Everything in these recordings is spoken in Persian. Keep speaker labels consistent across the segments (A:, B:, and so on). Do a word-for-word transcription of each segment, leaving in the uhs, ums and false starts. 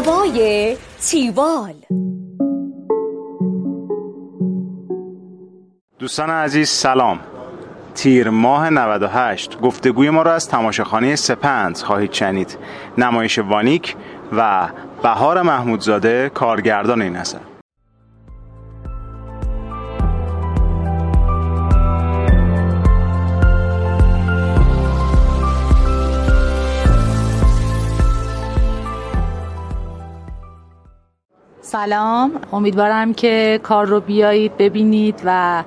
A: هوای تیوال.
B: دوستان عزیز سلام. تیر ماه نود و هشت گفتگوی ما را از تماشاخانه سپند خواهید شنید. نمایش وانیک و بهار محمودزاده کارگردان این اثر.
C: سلام، امیدوارم که کار رو بیایید ببینید و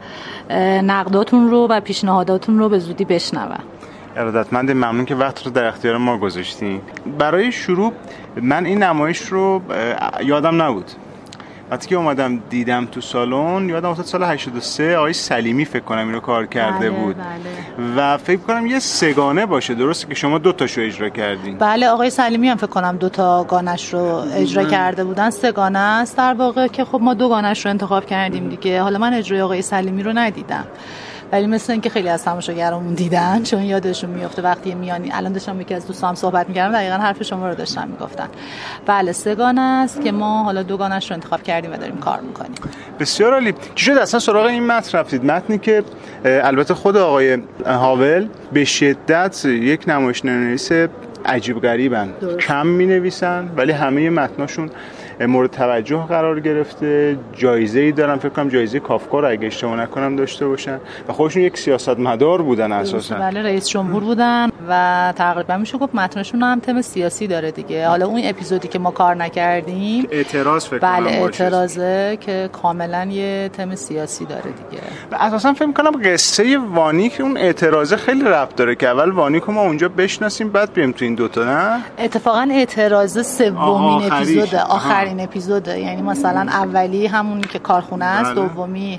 C: نقداتون رو و پیشنهاداتون رو به زودی بشنوم.
B: ارادتمند، ممنون که وقت رو در اختیار ما گذاشتین. برای شروع من این نمایش رو یادم نبود. وقتی که اومدم دیدم تو سالن، یادم افتاد سال هشتاد و سه آقای سلیمی فکر کنم اینو کار کرده
C: بله،
B: بود.
C: بله.
B: و فکر کنم یه سگانه باشه. درسته که شما دو تاشو اجرا کردین؟
C: بله، آقای سلیمی هم فکر کنم دو تا گانش رو اجرا من... کرده بودن. سگانه است در واقع که خب ما دو گانش رو انتخاب کردیم دیگه. حالا من اجرای آقای سلیمی رو ندیدم، ولی مثل اینکه خیلی از تماشاگرامون دیدن، چون یادشون میفته وقتی میانی. الان داشتم یکی از دوستام صحبت می‌کردم، دقیقاً حرف شما رو داشتن میگفتن. بله، سگانه است که ما حالا دو گانش رو انتخاب کردیم و داریم کار میکنیم.
B: بسیار عالی. چی شد اصلا سراغ این متن رفتید؟ متنی که البته خود آقای هاول به شدت یک نمایشنویس عجیب غریبن، کم می‌نویسن ولی همه متناشون مورد توجه قرار گرفته. جایزه‌ای دارن، فکر کنم جایزه کافکا رو اگه اشتباه نکنم داشته باشن و خودشون یک سیاستمدار بودن اساسا.
C: بله، رئیس جمهور بودن و تقریبا میشه گفت متنشون هم تم سیاسی داره دیگه. حالا اون اپیزودی که ما کار نکردیم
B: اعتراض فکر
C: کنم
B: بله
C: اعتراضه که کاملا یه تم سیاسی داره دیگه.
B: و اساسا فکر کنم قصه وانیک اون اعتراضه خیلی ربط داره که اول وانیک رو ما اونجا بشناسیم بعد بریم تو این دوتا. نه
C: اتفاقا اعتراضه سومین اپیزود، آخرین اپیزوده. یعنی مثلا اولی همون که کارخونه است، دومی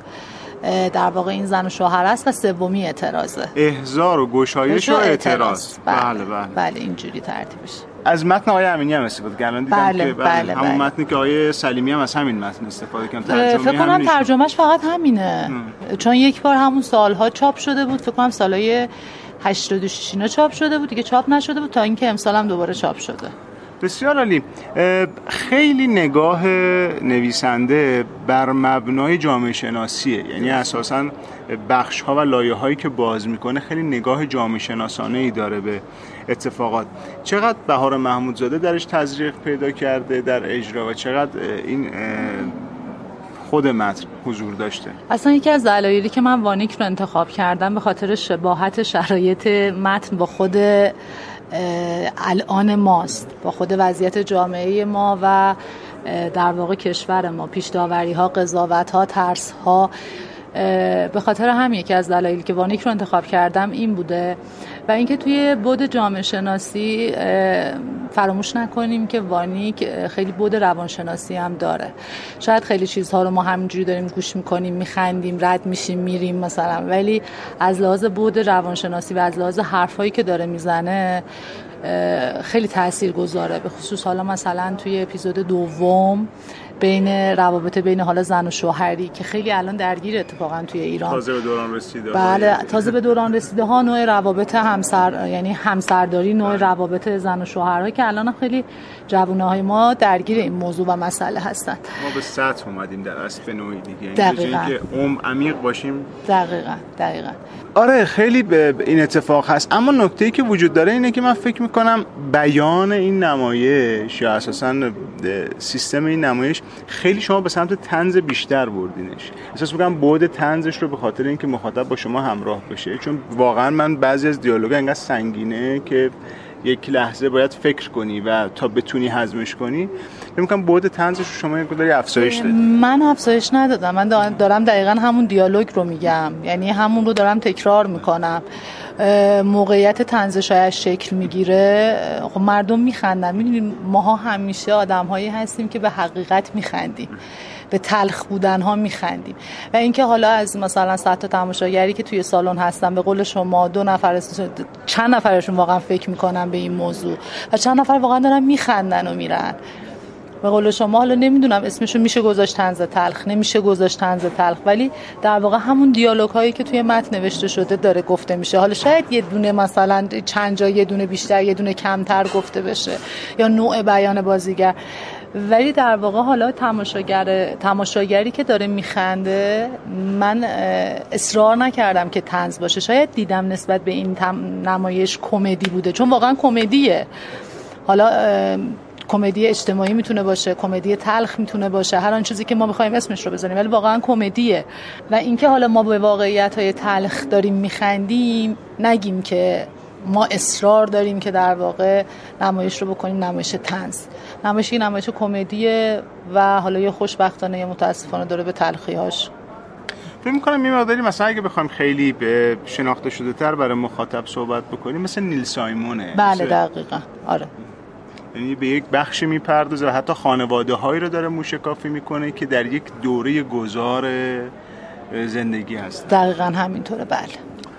C: در واقع این زن و شوهر است و سومی اعتراضه،
B: احضار و گشایش و اعتراض.
C: بله بله, بله. بله اینجوری ترتیبش.
B: از متن آقای امینی هم استفاده کردن دیدم
C: بله
B: که
C: بله, بله
B: همون
C: بله.
B: متنی که آقای سلیمی هم از همین متن استفاده کردن. ترجمه
C: فکر کنم ترجمهش فقط همینه. م. چون یک بار همون سالها چاپ شده بود، فکر کنم سالهای هشتاد و شش اینا چاپ شده بود دیگه، چاپ نشده بود تا اینکه امسال هم دوباره چاپ شده.
B: بسیار عالی. خیلی نگاه نویسنده بر مبنای جامعه شناسیه، یعنی اساساً بخش ها و لایه هایی که باز میکنه خیلی نگاه جامعه شناسانه ای داره به اتفاقات. چقدر بهار محمودزاده درش تزریق پیدا کرده در اجرا و چقدر این خود متن حضور داشته؟
C: اصلا یکی از دلایلی که من وانیک رو انتخاب کردم به خاطر شباهت شرایط متن با خود الان ماست، با خود وضعیت جامعه ما و در واقع کشور ما، پیش داوری ها، قضاوت ها، ترس ها. به خاطر همین یکی از دلایلی که وانیک رو انتخاب کردم این بوده. و اینکه توی بود جامعه شناسی فراموش نکنیم که وانیک خیلی بود روانشناسی هم داره. شاید خیلی چیزها رو ما همینجوری داریم گوش میکنیم، میخندیم، رد میشیم، میریم مثلا، ولی از لحاظ بود روانشناسی و از لحاظ حرفایی که داره میزنه خیلی تاثیرگذاره. به خصوص حالا مثلا توی اپیزود دوم بین روابط بین حالا زن و شوهری که خیلی الان درگیر اتفاقا توی ایران،
B: تازه به دوران رسیده.
C: بله، تازه به دوران رسیده ها، نوع روابط همسر، یعنی همسرداری، نوع روابط زن و شوهرها که الان خیلی جوانای ما درگیر این موضوع و مسئله هستن.
B: ما به سطح اومدیم در اصل به نوعی دیگه،
C: دقیقاً
B: که عمق عمیق باشیم.
C: دقیقاً دقیقاً
B: آره، خیلی به این اتفاق هست. اما نکته‌ای که وجود داره اینه که من فکر میکنم بیان این نمایش یا اساساً سیستم این نمایش خیلی شما به سمت طنز بیشتر بردینش. احساس میکنم بعد طنزش رو به خاطر اینکه مخاطب با شما همراه بشه، چون واقعا من بعضی از دیالوگا انقدر سنگینه که یک لحظه باید فکر کنی و تا بتونی هضمش کنی. فکر می‌کنم بعد طنزش رو شما یک مقداری افزایش دادید.
C: من افزایش ندادم، من دارم دقیقاً همون دیالوگ رو میگم، یعنی همون رو دارم تکرار میکنم. موقعیت طنزشایش شکل میگیره، خب مردم میخندن. میدونیم ماها همیشه آدم‌هایی هستیم که به حقیقت میخندیم، به تلخ بودن ها میخندیم. و اینکه حالا از مثلا صد تا تماشاگری که توی سالن هستن، به قول شما دو نفر چند نفرشون واقعا فکر میکنن به این موضوع و چند نفر واقعا دارن میخندن و میرن. به قول شما حالا نمیدونم اسمشو میشه گذاشت طنز تلخ، نمیشه گذاشت طنز تلخ، ولی در واقع همون دیالوگ هایی که توی متن نوشته شده داره گفته میشه. حالا شاید یه دونه مثلا چند جا یه دونه بیشتر، یه دونه کمتر گفته بشه، یا نوع بیان بازیگر، ولی در واقع حالا تماشاگر تماشاگری که داره میخنده، من اصرار نکردم که طنز باشه. شاید دیدم نسبت به این نمایش کمدی بوده، چون واقعا کمدیه. حالا کمدی اجتماعی میتونه باشه، کمدی تلخ میتونه باشه، هر آن چیزی که ما بخوایم اسمش رو بزنیم، ولی واقعا کمدیه. و اینکه حالا ما به واقعیت‌های تلخ داریم میخندیم، نگیم که ما اصرار داریم که در واقع نمایش رو بکنیم نمایش طنز. نمایش این نمایش کمدیه و حالا یه خوشبختانه یا متاسفانه داره به تلخی‌هاش.
B: فکر می‌کنم یه مقداری مثلا اگه بخوایم خیلی به شناخته شده تر برای مخاطب صحبت بکنیم، مثل نیل سایمونه.
C: بله دقیقاً. آره.
B: یعنی به یک بخشی میپردازه و حتی خانواده‌هایی رو داره موشکافی میکنه که در یک دوره گذار زندگی هست.
C: دقیقاً همینطوره. بله.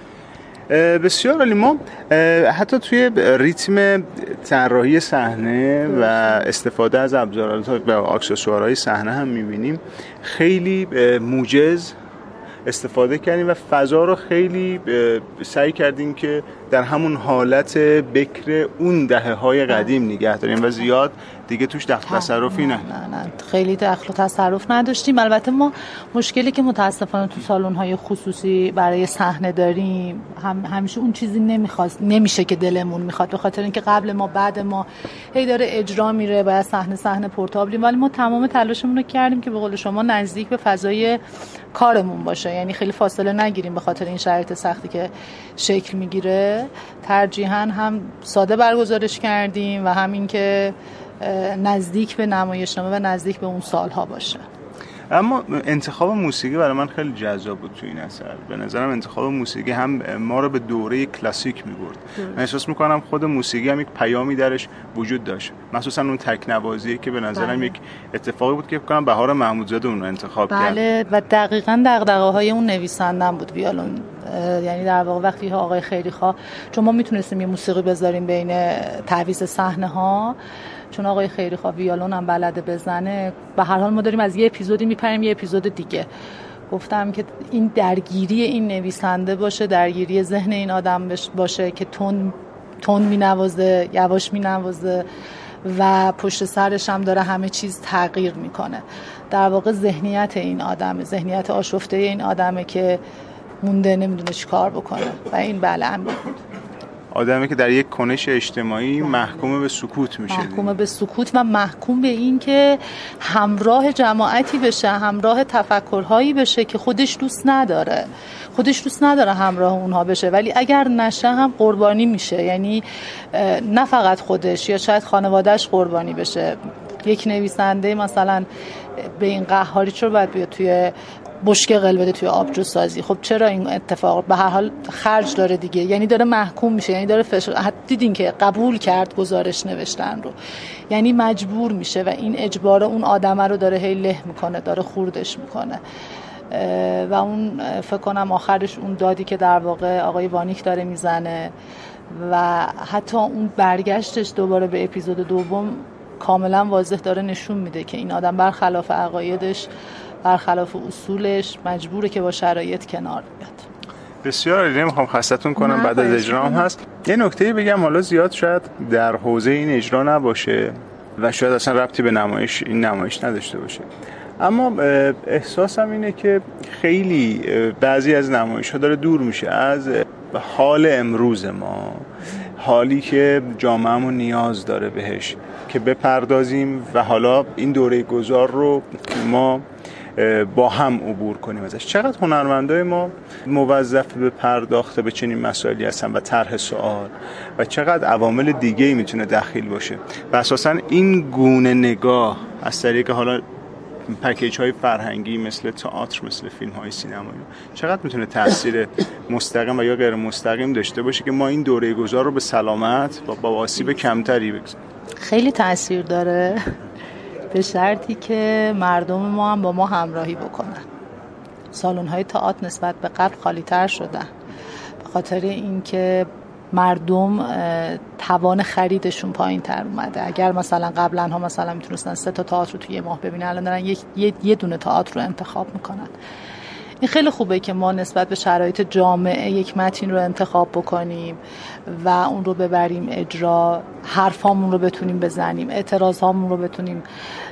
B: بسیار عالی. ما حتی توی ریتم طراحی صحنه و استفاده از ابزارات و اکسسوارهای صحنه هم می‌بینیم خیلی موجز استفاده کردیم و فضا رو خیلی سعی کردیم که در همون حالت بکر اون دهه‌های قدیم نگه داریم و زیاد دیگه توش دخل تصرفی نه.
C: نه نه خیلی دخل و تصرف نداشتیم. البته ما مشکلی که متاسفانه تو سالن‌های خصوصی برای صحنه داریم، هم همیشه اون چیزی نمیخواست نمیشه که دلمون میخواد، به خاطر اینکه قبل ما بعد ما هی داره اجرا میره، باید صحنه صحنه پورتابلیم، ولی ما تمام تلاشمون رو کردیم که به قول شما نزدیک به فضای کارمون باشه، یعنی خیلی فاصله نگیریم به خاطر این شرایط سختی که شکل میگیره. ترجیحاً هم ساده برگزارش کردیم و همین که نزدیک به نمایشنامه و نزدیک به اون سالها باشه.
B: اما انتخاب موسیقی برای من خیلی جذاب بود تو این اثر. به نظرم انتخاب موسیقی هم ما رو به دوره کلاسیک می‌برد. من احساس می‌کنم خود موسیقی هم یک پیامی درش وجود داشت، مخصوصا اون تکنوازی که به نظرم بله. یک اتفاقی بود که فکر کنم بهار محمودزاده اون رو انتخاب
C: بله.
B: کرد.
C: بله و دقیقاً دغدغه‌های اون نویسنده‌ام بود ویولون. یعنی در واقع وقتی آقای خیریخواه، چون ما میتونستیم یه موسیقی بذاریم بین تعویض صحنه‌ها، چون آقای خیریخواه ویولون هم بلده بزنه، به هر حال ما داریم از یه اپیزودی میپریم یه اپیزود دیگه. گفتم که این درگیری این نویسنده باشه، درگیری ذهن این آدم باشه که تون تون مینوازه، یواش مینوازه و پشت سرش هم داره همه چیز تغییر میکنه. در واقع ذهنیت این آدمه، ذهنیت آشفته این آدمه که مونده نمیدونه چی کار بکنه و این بله هم بود.
B: آدمی که در یک کنش اجتماعی محکوم به سکوت میشه،
C: محکوم به سکوت و محکوم به این که همراه جماعتی بشه، همراه تفکرهایی بشه که خودش دوست نداره خودش دوست نداره همراه اونها بشه، ولی اگر نشه هم قربانی میشه. یعنی نه فقط خودش، یا شاید خانوادهش قربانی بشه. یک نویسنده مثلا به این قهاری چرا باید بیاد توی بشکه قل بده توی آبجو سازی؟ خب چرا این اتفاق؟ به هر حال خرج داره دیگه، یعنی داره محکوم میشه، یعنی داره فشار. دیدین که قبول کرد گزارش نوشتن رو، یعنی مجبور میشه و این اجبار اون آدمه رو داره هی له میکنه، داره خوردش میکنه و اون فکر کنم آخرش اون دادی که در واقع آقای وانیک داره میزنه و حتی اون برگشتش دوباره به اپیزود دوم کاملا واضح داره نشون میده که این آدم برخلاف عقایدش، برخلاف اصولش مجبوره که با شرایط کنار بیاد.
B: بسیار عالی. نمیخوام خستتون کنم، بعد از اجرا هم هست. یه نکته بگم، حالا زیاد شاید در حوزه این اجرا نباشه و شاید اصلا ربطی به نمایش این نمایش نداشته باشه، اما احساسم اینه که خیلی بعضی از نمایش‌ها داره دور میشه از حال امروز ما، حالی که جامعه‌مون نیاز داره بهش که بپردازیم و حالا این دوره گذار رو ما با هم عبور کنیم ازش. چقدر هنرمندای ما موظف به پرداخت به چنین مسائلی هستن و طرح سوال و چقدر عوامل دیگه‌ای میتونه دخیل باشه و اساساً این گونه نگاه از طریق حالا پکیج های فرهنگی مثل تئاتر، مثل فیلم های سینمایی، چقدر میتونه تاثیر مستقیم و یا غیر مستقیم داشته باشه که ما این دوره گذار رو به سلامت و با آسیب کمتری بگذاریم؟ خیلی
C: تاثیر داره، به شرطی که مردم ما هم با ما همراهی بکنن. سالن‌های تئاتر نسبت به قبل خالی‌تر شدن به خاطر اینکه مردم توان خریدشون پایین تر اومده. اگر مثلا قبلا ها مثلا میتونستن سه تا تئاتر رو توی یه ماه ببینن، الان دارن یک یه, یه دونه تئاتر رو انتخاب میکنن. این خیلی خوبه که ما نسبت به شرایط جامعه یک متن رو انتخاب بکنیم و اون رو ببریم اجرا، حرفامون رو بتونیم بزنیم، اعتراضامون رو بتونیم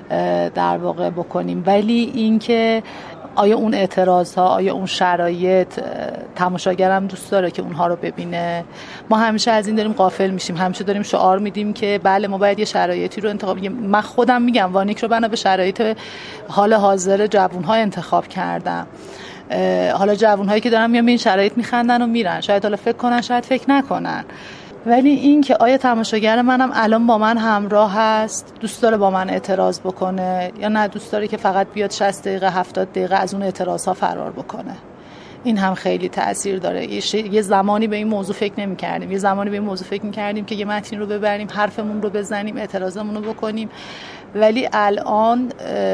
C: در واقع بکنیم. ولی اینکه آیا اون اعتراض ها، آیا اون شرایط تماشاگرم دوست داره که اونها رو ببینه؟ ما همیشه از این داریم غافل میشیم، همیشه داریم شعار میدیم که بله ما باید یه شرایطی رو انتخاب. من خودم میگم وانیک رو بنا به شرایط حال حاضر جوان‌ها انتخاب کردم. حالا جوان‌هایی که دارن میان به این شرایط میخندن و میرن، شاید حالا فکر کنن شاید فکر نکنن، ولی این که آیا تماشاگر منم الان با من همراه هست، دوست داره با من اعتراض بکنه یا نه دوست داره که فقط بیاد شصت دقیقه هفتاد دقیقه از اون اعتراض ها فرار بکنه. این هم خیلی تأثیر داره. یه زمانی به این موضوع فکر نمی کردیم، یه زمانی به این موضوع فکر می کردیم که یه متن رو ببریم، حرفمون رو بزنیم، اعتراضمون رو بکنیم، ولی الان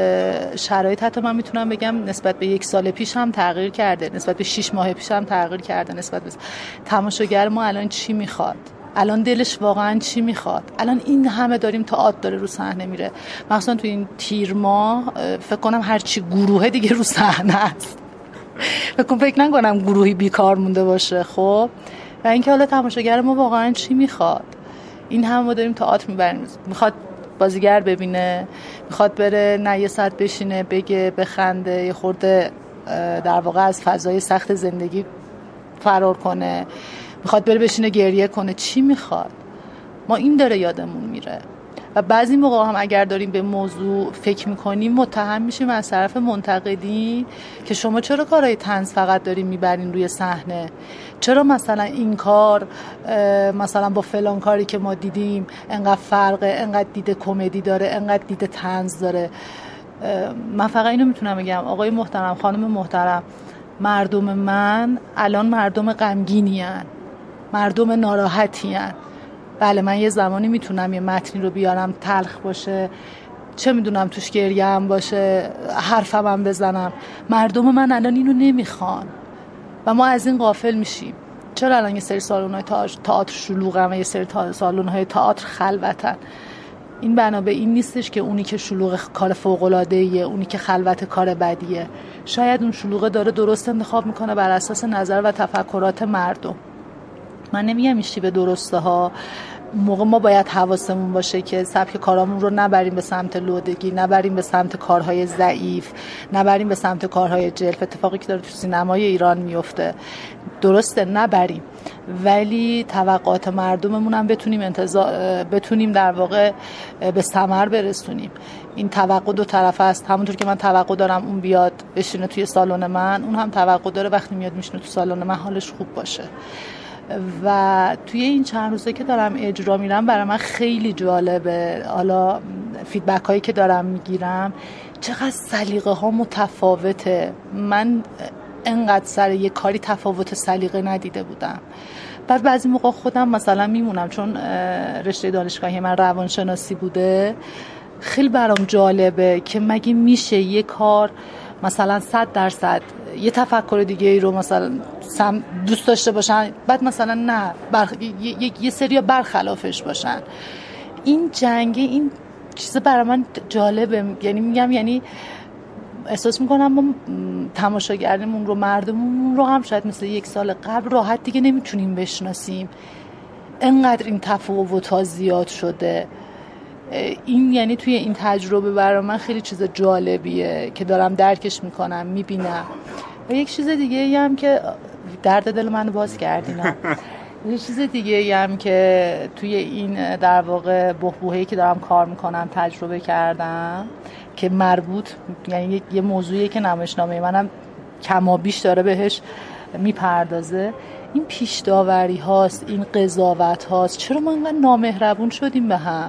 C: شرایط حتی من میتونم بگم نسبت به یک سال پیش هم تغییر کرده، نسبت به شش ماه پیش هم تغییر کرده. نسبت به تماشاگر ما الان چی میخواد، الان دلش واقعا چی میخواد، الان این همه داریم تئاتر داره رو صحنه میره، مثلا تو این تیر ماه فکر کنم هر چی گروه دیگه رو صحنه است، فکر کنم فکر نکنم گروهی بیکار مونده باشه. خب و اینکه حالا تماشاگر ما واقعا چی میخواد، این هم ما داریم تئاتر میبریم، میخواد بازیگر ببینه، میخواد بره نه یه ساعت بشینه بگه بخنده، یه خورده در واقع از فضای سخت زندگی فرار کنه، میخواد بره بشینه گریه کنه، چی میخواد؟ ما این داره یادمون میره. و بعضی موقع هم اگر داریم به موضوع فکر میکنیم متهم میشیم از طرف منتقدین که شما چرا کارهای طنز فقط دارین میبرین روی صحنه، چرا مثلا این کار مثلا با فلان کاری که ما دیدیم انقدر فرقه، انقدر دید کمدی داره، انقدر دید طنز داره. من فقط اینو میتونم بگم آقای محترم، خانم محترم، مردم من الان مردم غمگینی هن، مردم ناراحتی هن. بله من یه زمانی میتونم یه متنی رو بیارم تلخ باشه، چه میدونم توش گریه هم باشه، حرفم هم بزنم، مردم من الان اینو نمیخوان و ما از این غافل میشیم. چرا الان یه سری سالن‌های تئاتر شلوغن و یه سری سالن‌های تئاتر خلوتن؟ این بنا به این نیستش که اونی که شلوغ کار فوق‌العاده‌ایه، اونی که خلوت کار بدیه. شاید اون شلوغه داره درست انتخاب میکنه بر اساس نظر و تفکرات مردم. من نمیگم ایشتی به درسته ها، موقع ما باید حواسمون باشه که سبک کارامون رو نبریم به سمت لودگی، نبریم به سمت کارهای ضعیف، نبریم به سمت کارهای جلف. اتفاقی که داره تو سینمای ایران میفته درسته نبریم، ولی توقعات مردممون هم بتونیم انتظار بتونیم در واقع به ثمر برسونیم. این توقع دو طرفه است، همونطور که من توقع دارم اون بیاد بشینه توی سالن من، اون هم توقع داره وقتی میاد میشینه تو سالن من حالش خوب باشه. و توی این چند روزه که دارم اجرا میرم برای من خیلی جالبه، حالا فیدبک هایی که دارم میگیرم چقدر سلیقه ها متفاوته. من انقدر سر یه کاری تفاوت سلیقه ندیده بودم. بعد بعضی موقع خودم مثلا میمونم، چون رشته دانشگاهی من روانشناسی بوده، خیلی برام جالبه که مگه میشه یه کار مثلا صد درصد یه تفکر دیگه ای رو مثلا دوست داشته باشن، بعد مثلا نه بر... یه, یه سری برخلافش باشن. این جنگه، این چیز برای من جالبه. یعنی میگم یعنی احساس میکنم ما تماشاگرمون رو، مردممون رو هم شاید مثل یک سال قبل راحت دیگه نمیتونیم بشناسیم، انقدر این تفاوت‌ها زیاد شده. این یعنی توی این تجربه برای من خیلی چیز جالبیه که دارم درکش میکنم، میبینم. و یک چیز دیگه هم که درد دل من باز کردینا یک چیز دیگه هم که توی این در واقع بحبوحه‌ای که دارم کار میکنم تجربه کردم که مربوط، یعنی یه موضوعیه که نمایشنامه منم کما بیش داره بهش میپردازه، این پیش داوری هاست، این قضاوت هاست. چرا ما انقدر نامهربون شدیم به هم؟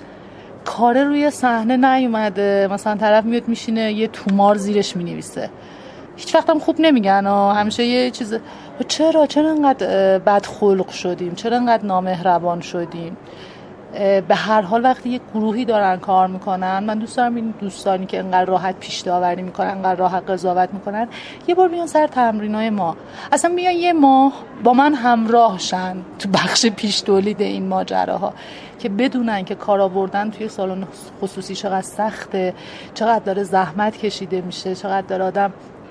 C: کار روی صحنه نیومده، مثلا طرف میاد میشینه یه تومار زیرش مینویسه، هیچ وقت هم خوب نمیگن ها، همیشه یه چیز. چرا چرا انقدر بد خلق شدیم؟ چرا انقدر نامهربان شدیم؟ به هر حال وقتی یه گروهی دارن کار میکنن، من دوست دارم این دوستانی که انقدر راحت پیش داوری میکنن، انقدر راحت قضاوت میکنن، یه بار بیان سر تمرینای ما، اصلا بیان یه ماه با من همراه شن تو بخش پیش تولید این ماجراها، که بدونن که کار آوردن توی سالن خصوصی چقدر سخته، چقدر داره زحمت کشیده میشه، چقدر داره آدم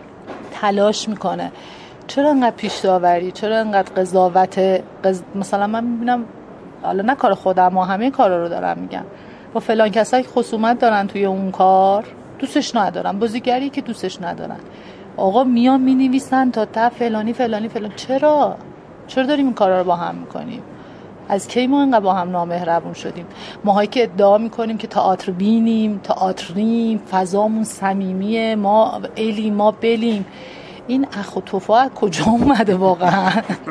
C: تلاش میکنه. چرا انقدر پیش داوری، چرا انقدر قضاوت قض... مثلا من میبینم، حالا نه کار خودم، ما همه کارا رو دارم میگم، با فلان کسایی خصومت دارن توی اون کار، دوستش ندارن، بازیگری که دوستش ندارن، آقا میان مینویسن تا تا فلانی فلانی فلان. چرا چرا داریم این کارا رو با هم میکنیم؟ از کی ما اینقدر با هم نامهربون شدیم؟ ماهایی که ادعا میکنیم که تئاتر بینیم، تئاتریم، فضامون صمیمیه، ما الیم ما بلیم، این اخ و توفا کجا اومده واقعا؟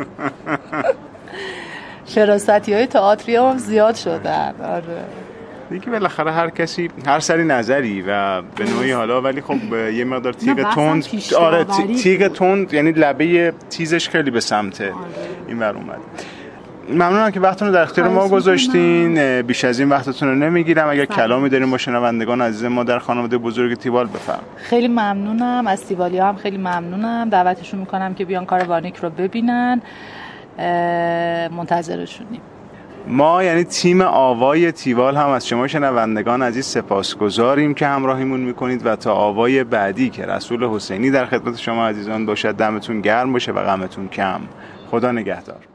C: شراستی های تئاتری هم زیاد شدن. آره
B: دیگه بالاخره هر کسی هر سری نظری و به نوعی حالا، ولی خب یه مقدار تیغ تند، آره تیغ تند یعنی لبه تیزش خیلی به سمت آره. این ور اومد. ممنونم که وقتتون رو در اختیار ما گذاشتین. بیش از این وقتتون رو نمیگیرم. اگر کلامی داریم با شنوندگان عزیز ما در خانواده بزرگ تیوال بفرم.
C: خیلی ممنونم از تیوالیا، هم خیلی ممنونم، دعوتشون میکنم که بیان کار وانیک رو ببینن، منتظرشونیم.
B: ما یعنی تیم آوای تیوال هم از شما شنوندگان عزیز سپاسگزاریم که همراهیمون میکنید و تا آوای بعدی که رسول حسینی در خدمت شما عزیزان باشد، دمتون گرم باشه و غمتون کم. خدا نگهدار.